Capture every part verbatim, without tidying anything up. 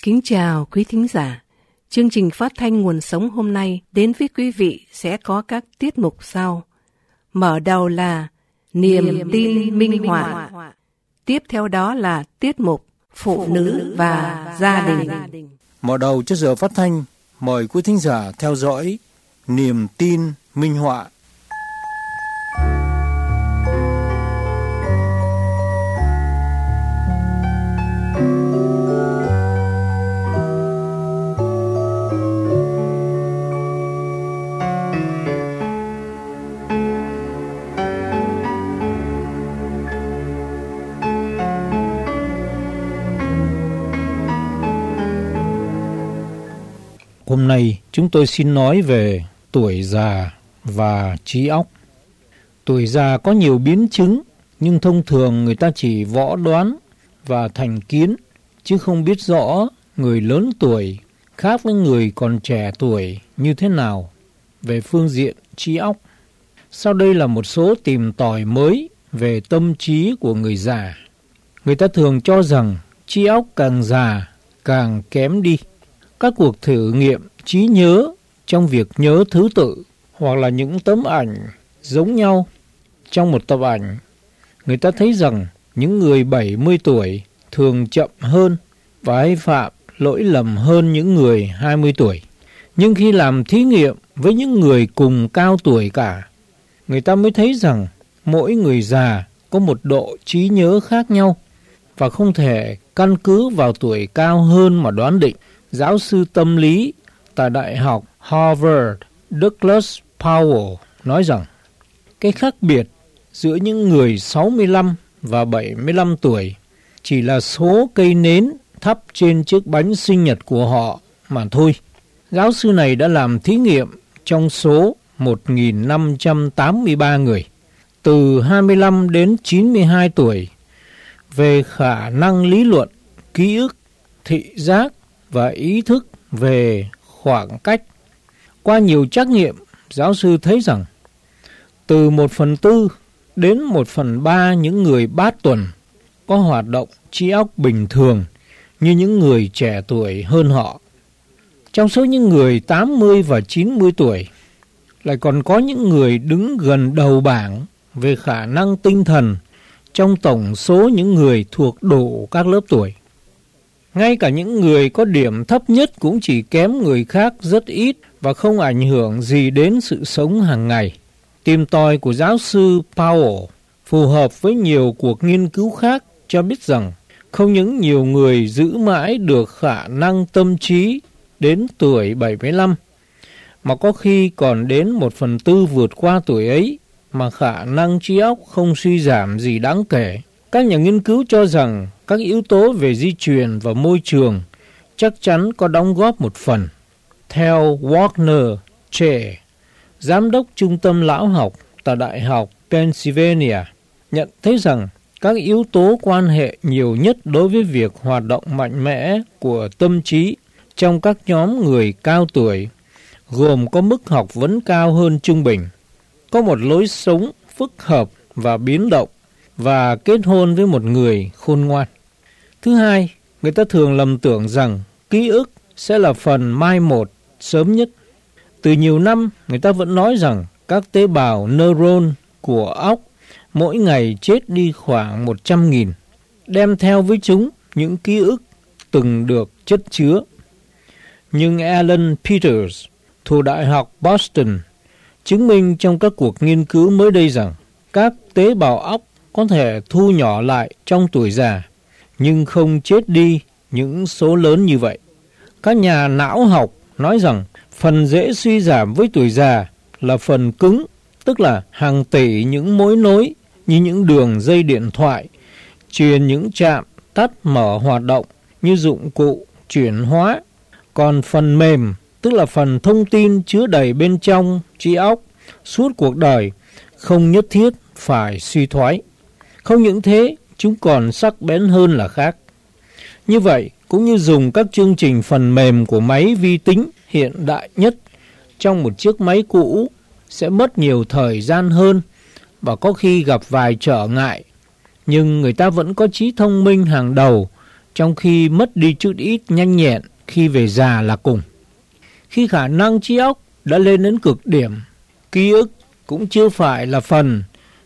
Kính chào quý thính giả. Chương trình phát thanh Nguồn Sống hôm nay đến với quý vị sẽ có các tiết mục sau. Mở đầu là Niềm, Niềm tin, tin minh họa. Tiếp theo đó là tiết mục Phụ nữ và gia đình. Mở đầu cho giờ phát thanh, mời quý thính giả theo dõi Niềm tin minh họa. Hôm nay chúng tôi xin nói về tuổi già và trí óc. Tuổi già có nhiều biến chứng, nhưng thông thường người ta chỉ võ đoán và thành kiến, chứ không biết rõ người lớn tuổi khác với người còn trẻ tuổi như thế nào về phương diện trí óc. Sau đây là một số tìm tòi mới về tâm trí của người già. Người ta thường cho rằng trí óc càng già càng kém đi. Các cuộc thử nghiệm trí nhớ trong việc nhớ thứ tự hoặc là những tấm ảnh giống nhau trong một tập ảnh, người ta thấy rằng những người bảy mươi tuổi thường chậm hơn và hay phạm lỗi lầm hơn những người hai mươi tuổi. Nhưng khi làm thí nghiệm với những người cùng cao tuổi cả, người ta mới thấy rằng mỗi người già có một độ trí nhớ khác nhau và không thể căn cứ vào tuổi cao hơn mà đoán định. Giáo sư tâm lý tại Đại học Harvard Douglas Powell nói rằng cái khác biệt giữa những người sáu mươi lăm và bảy mươi lăm tuổi chỉ là số cây nến thắp trên chiếc bánh sinh nhật của họ mà thôi. Giáo sư này đã làm thí nghiệm trong số một nghìn năm trăm tám mươi ba người từ hai mươi lăm đến chín mươi hai tuổi về khả năng lý luận, ký ức, thị giác và ý thức về khoảng cách. Qua nhiều trắc nghiệm, giáo sư thấy rằng từ một phần tư đến một phần ba những người bát tuần có hoạt động trí óc bình thường như những người trẻ tuổi hơn họ. Trong số những người tám mươi và chín mươi tuổi, lại còn có những người đứng gần đầu bảng về khả năng tinh thần trong tổng số những người thuộc đủ các lớp tuổi. Ngay cả những người có điểm thấp nhất cũng chỉ kém người khác rất ít và không ảnh hưởng gì đến sự sống hàng ngày. Tìm tòi của giáo sư Powell phù hợp với nhiều cuộc nghiên cứu khác cho biết rằng không những nhiều người giữ mãi được khả năng tâm trí đến tuổi bảy mươi lăm, mà có khi còn đến một phần tư vượt qua tuổi ấy mà khả năng trí óc không suy giảm gì đáng kể. Các nhà nghiên cứu cho rằng các yếu tố về di truyền và môi trường chắc chắn có đóng góp một phần. Theo Wagner Che, giám đốc trung tâm lão học tại Đại học Pennsylvania, nhận thấy rằng các yếu tố quan hệ nhiều nhất đối với việc hoạt động mạnh mẽ của tâm trí trong các nhóm người cao tuổi gồm có mức học vấn cao hơn trung bình, có một lối sống phức hợp và biến động, và kết hôn với một người khôn ngoan. Thứ hai, người ta thường lầm tưởng rằng ký ức sẽ là phần mai một sớm nhất. Từ nhiều năm, người ta vẫn nói rằng các tế bào neuron của óc mỗi ngày chết đi khoảng một trăm nghìn, đem theo với chúng những ký ức từng được chất chứa. Nhưng Alan Peters thuộc Đại học Boston chứng minh trong các cuộc nghiên cứu mới đây rằng các tế bào óc có thể thu nhỏ lại trong tuổi già, nhưng không chết đi những số lớn như vậy. Các nhà não học nói rằng phần dễ suy giảm với tuổi già là phần cứng, tức là hàng tỷ những mối nối như những đường dây điện thoại, truyền những trạm tắt mở hoạt động như dụng cụ chuyển hóa. Còn phần mềm, tức là phần thông tin chứa đầy bên trong trí óc suốt cuộc đời, không nhất thiết phải suy thoái. Không những thế, chúng còn sắc bén hơn là khác. Như vậy, cũng như dùng các chương trình phần mềm của máy vi tính hiện đại nhất trong một chiếc máy cũ sẽ mất nhiều thời gian hơn và có khi gặp vài trở ngại, nhưng người ta vẫn có trí thông minh hàng đầu trong khi mất đi chút ít nhanh nhẹn khi về già là cùng. Khi khả năng trí óc đã lên đến cực điểm, ký ức cũng chưa phải là phần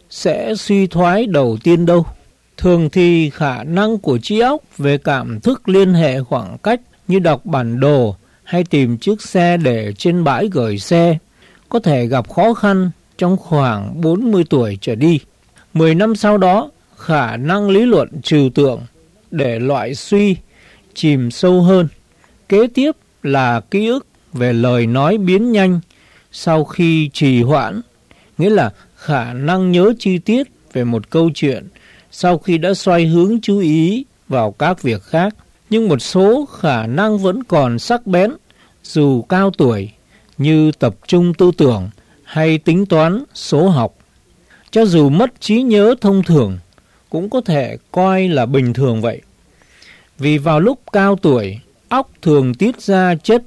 sẽ suy thoái đầu tiên đâu. Thường thì khả năng của trí óc về cảm thức liên hệ khoảng cách như đọc bản đồ hay tìm chiếc xe để trên bãi gửi xe có thể gặp khó khăn trong khoảng bốn mươi tuổi trở đi. mười năm sau đó, khả năng lý luận trừu tượng để loại suy chìm sâu hơn. Kế tiếp là ký ức về lời nói biến nhanh sau khi trì hoãn, nghĩa là khả năng nhớ chi tiết về một câu chuyện sau khi đã xoay hướng chú ý vào các việc khác. Nhưng một số khả năng vẫn còn sắc bén dù cao tuổi, như tập trung tư tưởng hay tính toán số học. Cho dù mất trí nhớ thông thường cũng có thể coi là bình thường vậy. Vì vào lúc cao tuổi, óc thường tiết ra chất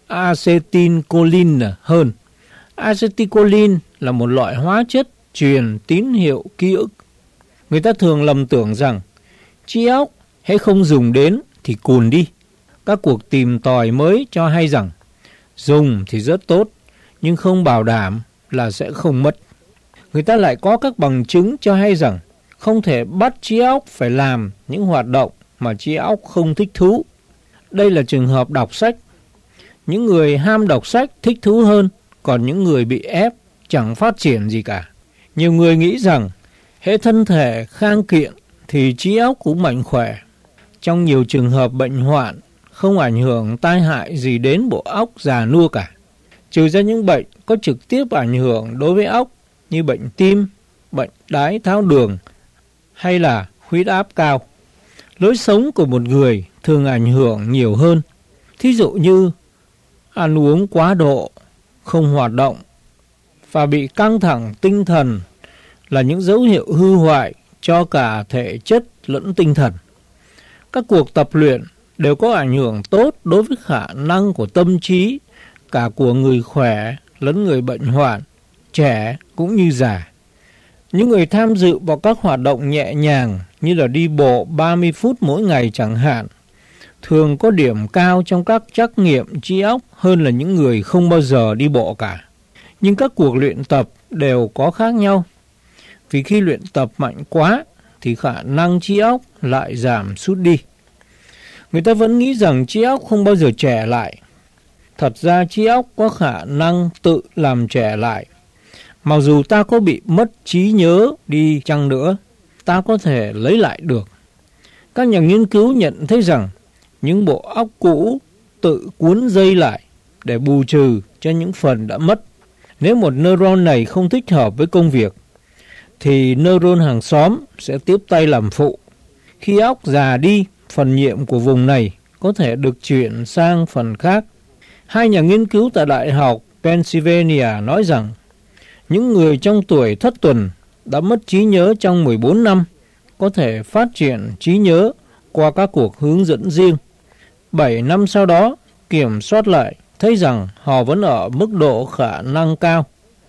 acetylcholine hơn. Acetylcholine là một loại hóa chất truyền tín hiệu ký ức. Người ta thường lầm tưởng rằng trí óc hễ không dùng đến thì cùn đi. Các cuộc tìm tòi mới cho hay rằng dùng thì rất tốt, nhưng không bảo đảm là sẽ không mất. Người ta lại có các bằng chứng cho hay rằng không thể bắt trí óc phải làm những hoạt động mà trí óc không thích thú. Đây là trường hợp đọc sách. Những người ham đọc sách thích thú hơn, còn những người bị ép chẳng phát triển gì cả. Nhiều người nghĩ rằng hễ thân thể khang kiện thì trí óc cũng mạnh khỏe. Trong nhiều trường hợp bệnh hoạn không ảnh hưởng tai hại gì đến bộ óc già nua cả, trừ ra những bệnh có trực tiếp ảnh hưởng đối với óc như bệnh tim, bệnh đái tháo đường hay là huyết áp cao. Lối sống của một người thường ảnh hưởng nhiều hơn. Thí dụ như ăn uống quá độ, không hoạt động và bị căng thẳng tinh thần là những dấu hiệu hư hoại cho cả thể chất lẫn tinh thần. Các cuộc tập luyện đều có ảnh hưởng tốt đối với khả năng của tâm trí, cả của người khỏe lẫn người bệnh hoạn, trẻ cũng như già. Những người tham dự vào các hoạt động nhẹ nhàng như là đi bộ ba mươi phút mỗi ngày chẳng hạn, thường có điểm cao trong các trắc nghiệm trí óc hơn là những người không bao giờ đi bộ cả. Nhưng các cuộc luyện tập đều có khác nhau. Vì khi luyện tập mạnh quá thì khả năng trí óc lại giảm sút đi. Người ta vẫn nghĩ rằng trí óc không bao giờ trẻ lại. Thật ra trí óc có khả năng tự làm trẻ lại. Mặc dù ta có bị mất trí nhớ đi chăng nữa, ta có thể lấy lại được. Các nhà nghiên cứu nhận thấy rằng những bộ óc cũ tự cuốn dây lại để bù trừ cho những phần đã mất. Nếu một neuron này không thích hợp với công việc, thì neuron hàng xóm sẽ tiếp tay làm phụ. Khi óc già đi, phần nhiệm của vùng này có thể được chuyển sang phần khác. Hai nhà nghiên cứu tại Đại học Pennsylvania nói rằng những người trong tuổi thất tuần đã mất trí nhớ trong mười bốn năm có thể phát triển trí nhớ qua các cuộc hướng dẫn riêng. bảy năm sau đó, kiểm soát lại thấy rằng họ vẫn ở mức độ khả năng cao.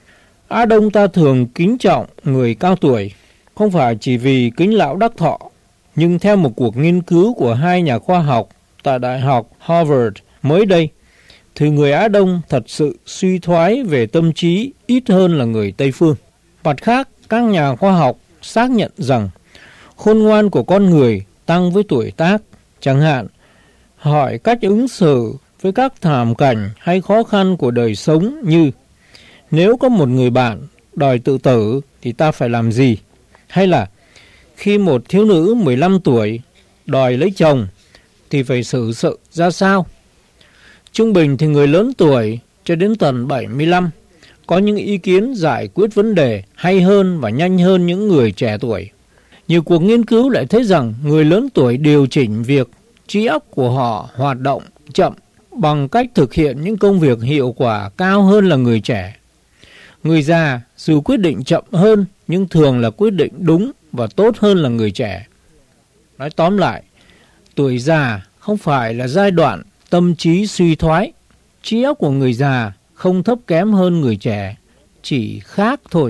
Á Đông ta thường kính trọng người cao tuổi, không phải chỉ vì kính lão đắc thọ, nhưng theo một cuộc nghiên cứu của hai nhà khoa học tại Đại học Harvard mới đây, thì người Á Đông thật sự suy thoái về tâm trí ít hơn là người Tây Phương. Mặt khác, các nhà khoa học xác nhận rằng khôn ngoan của con người tăng với tuổi tác. Chẳng hạn, hỏi cách ứng xử với các thảm cảnh hay khó khăn của đời sống như: nếu có một người bạn đòi tự tử thì ta phải làm gì? Hay là khi một thiếu nữ mười lăm tuổi đòi lấy chồng thì phải xử sự ra sao? Trung bình thì người lớn tuổi cho đến tận bảy mươi lăm có những ý kiến giải quyết vấn đề hay hơn và nhanh hơn những người trẻ tuổi. Nhiều cuộc nghiên cứu lại thấy rằng người lớn tuổi điều chỉnh việc trí óc của họ hoạt động chậm bằng cách thực hiện những công việc hiệu quả cao hơn là người trẻ. Người già dù quyết định chậm hơn nhưng thường là quyết định đúng và tốt hơn là người trẻ. Nói tóm lại, tuổi già không phải là giai đoạn tâm trí suy thoái. Trí óc của người già không thấp kém hơn người trẻ, chỉ khác thôi.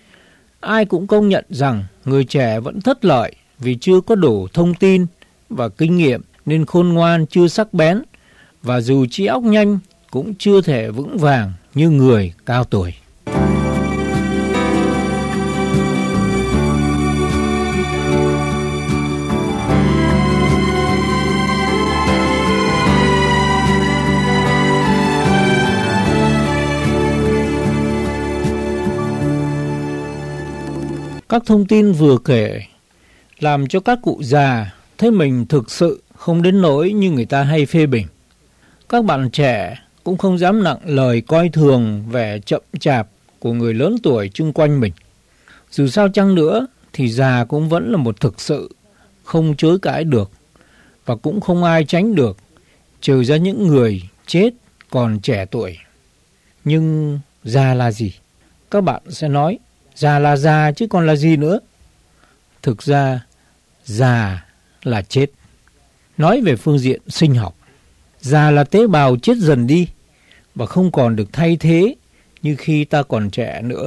Ai cũng công nhận rằng người trẻ vẫn thất lợi vì chưa có đủ thông tin và kinh nghiệm nên khôn ngoan chưa sắc bén, và dù trí óc nhanh cũng chưa thể vững vàng như người cao tuổi. Các thông tin vừa kể làm cho các cụ già thấy mình thực sự không đến nỗi như người ta hay phê bình. Các bạn trẻ cũng không dám nặng lời coi thường vẻ chậm chạp của người lớn tuổi chung quanh mình. Dù sao chăng nữa thì già cũng vẫn là một thực sự không chối cãi được, và cũng không ai tránh được, trừ ra những người chết còn trẻ tuổi. Nhưng già là gì? Các bạn sẽ nói, già là già chứ còn là gì nữa? Thực ra, già là chết. Nói về phương diện sinh học, già là tế bào chết dần đi và không còn được thay thế như khi ta còn trẻ nữa.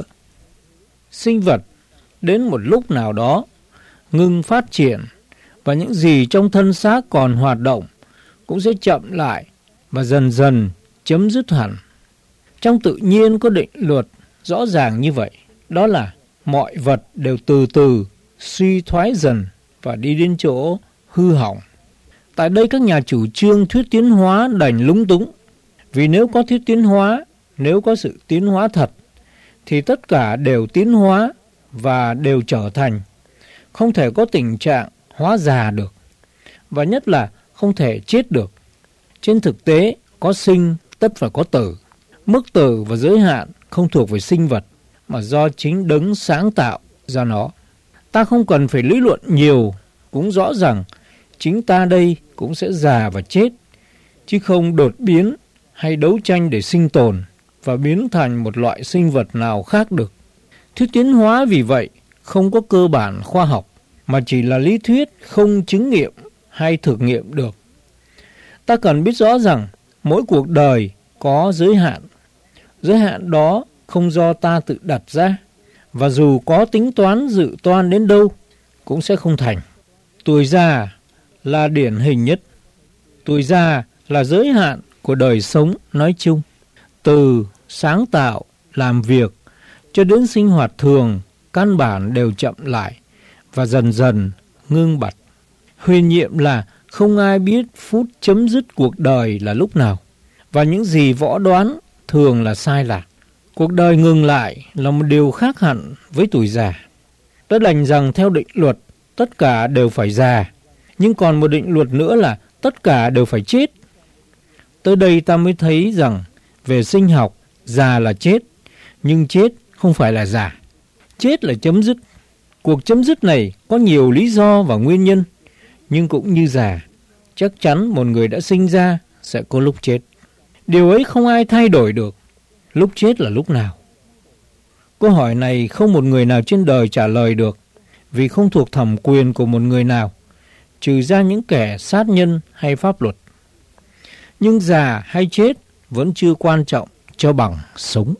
Sinh vật đến một lúc nào đó ngừng phát triển, và những gì trong thân xác còn hoạt động cũng sẽ chậm lại và dần dần chấm dứt hẳn. Trong tự nhiên có định luật rõ ràng như vậy, đó là mọi vật đều từ từ suy thoái dần và đi đến chỗ hư hỏng. Tại đây các nhà chủ trương thuyết tiến hóa đành lúng túng, vì nếu có thuyết tiến hóa, nếu có sự tiến hóa thật, thì tất cả đều tiến hóa và đều trở thành. Không thể có tình trạng hóa già được, và nhất là không thể chết được. Trên thực tế, có sinh tất phải có tử. Mức tử và giới hạn không thuộc về sinh vật, mà do chính đấng sáng tạo ra nó. Ta không cần phải lý luận nhiều, cũng rõ rằng chính ta đây cũng sẽ già và chết, chứ không đột biến hay đấu tranh để sinh tồn và biến thành một loại sinh vật nào khác được. Thuyết tiến hóa vì vậy không có cơ bản khoa học, mà chỉ là lý thuyết không chứng nghiệm hay thực nghiệm được. Ta cần biết rõ rằng mỗi cuộc đời có giới hạn. Giới hạn đó không do ta tự đặt ra, và dù có tính toán dự toán đến đâu cũng sẽ không thành. Tuổi già là điển hình nhất. Tuổi già là giới hạn của đời sống nói chung. Từ sáng tạo, làm việc cho đến sinh hoạt thường, căn bản đều chậm lại và dần dần ngưng bặt. Huyền nhiệm là không ai biết phút chấm dứt cuộc đời là lúc nào, và những gì võ đoán thường là sai lạc. Cuộc đời ngừng lại là một điều khác hẳn với tuổi già. Đã đành rằng theo định luật tất cả đều phải già, nhưng còn một định luật nữa là tất cả đều phải chết. Tới đây ta mới thấy rằng về sinh học, già là chết, nhưng chết không phải là già. Chết là chấm dứt. Cuộc chấm dứt này có nhiều lý do và nguyên nhân, nhưng cũng như già, chắc chắn một người đã sinh ra sẽ có lúc chết. Điều ấy không ai thay đổi được. Lúc chết là lúc nào? Câu hỏi này không một người nào trên đời trả lời được, vì không thuộc thẩm quyền của một người nào, trừ ra những kẻ sát nhân hay pháp luật. Nhưng già hay chết vẫn chưa quan trọng cho bằng sống.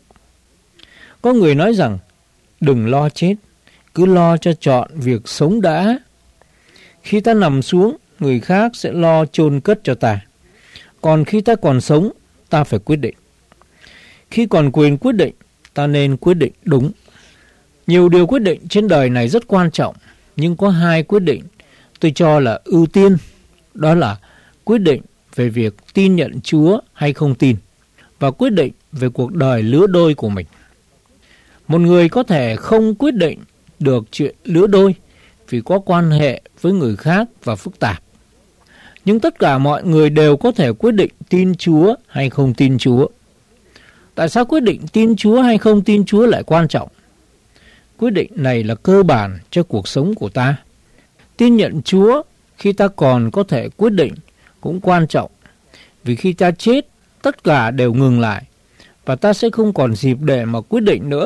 Có người nói rằng đừng lo chết, cứ lo cho trọn việc sống đã. Khi ta nằm xuống, người khác sẽ lo chôn cất cho ta. Còn khi ta còn sống, ta phải quyết định. Khi còn quyền quyết định, ta nên quyết định đúng. Nhiều điều quyết định trên đời này rất quan trọng, nhưng có hai quyết định tôi cho là ưu tiên. Đó là quyết định về việc tin nhận Chúa hay không tin, và quyết định về cuộc đời lứa đôi của mình. Một người có thể không quyết định được chuyện lứa đôi vì có quan hệ với người khác và phức tạp. Nhưng tất cả mọi người đều có thể quyết định tin Chúa hay không tin Chúa. Tại sao quyết định tin Chúa hay không tin Chúa lại quan trọng? Quyết định này là cơ bản cho cuộc sống của ta. Tin nhận Chúa khi ta còn có thể quyết định cũng quan trọng, vì khi ta chết, tất cả đều ngừng lại và ta sẽ không còn dịp để mà quyết định nữa.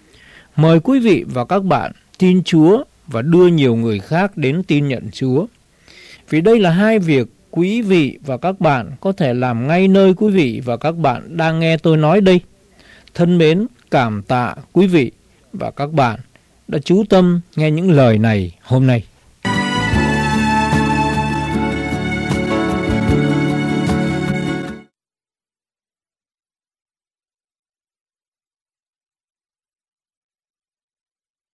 Mời quý vị và các bạn tin Chúa và đưa nhiều người khác đến tin nhận Chúa, vì đây là hai việc quý vị và các bạn có thể làm ngay nơi quý vị và các bạn đang nghe tôi nói đây. Thân mến, cảm tạ quý vị và các bạn đã chú tâm nghe những lời này hôm nay.